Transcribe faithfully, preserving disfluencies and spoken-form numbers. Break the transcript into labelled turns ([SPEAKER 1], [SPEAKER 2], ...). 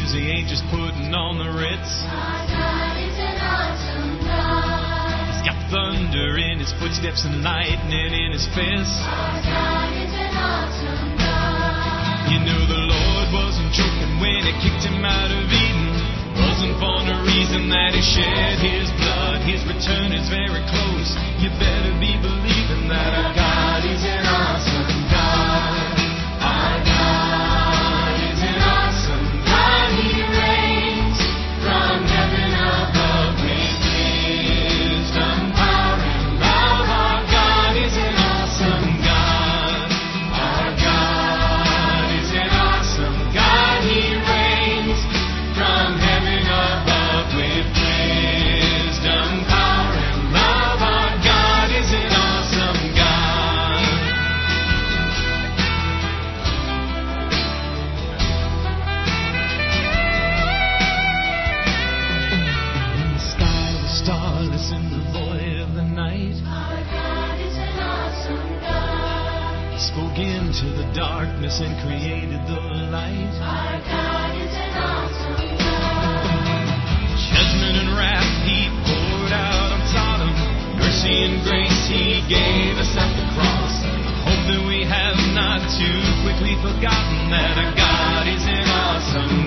[SPEAKER 1] sees the angels putting on the ritz.
[SPEAKER 2] Our God is an awesome God.
[SPEAKER 1] He's got thunder in his footsteps and lightning in his fist.
[SPEAKER 2] Our God is an awesome God.
[SPEAKER 1] You know the Lord wasn't joking when he kicked him out of Eden. Wasn't for no reason that he shed his blood. His return is very close. You better be believing that our God is an awesome God. Our God is an awesome God. He reigns from heaven above with wisdom, power, and love. Our God is an awesome God. Our God is an awesome God. He reigns from heaven above with wisdom, power, and love. Our God is an awesome God. In the sky was starless in the void of the night.
[SPEAKER 2] Our God is an awesome God.
[SPEAKER 1] He spoke into the darkness and created the light.
[SPEAKER 2] Our God is an awesome God.
[SPEAKER 1] Judgment and wrath he poured out on Sodom. Mercy and grace he gave us at the cross. I hope that we have not too quickly forgotten that our God is an awesome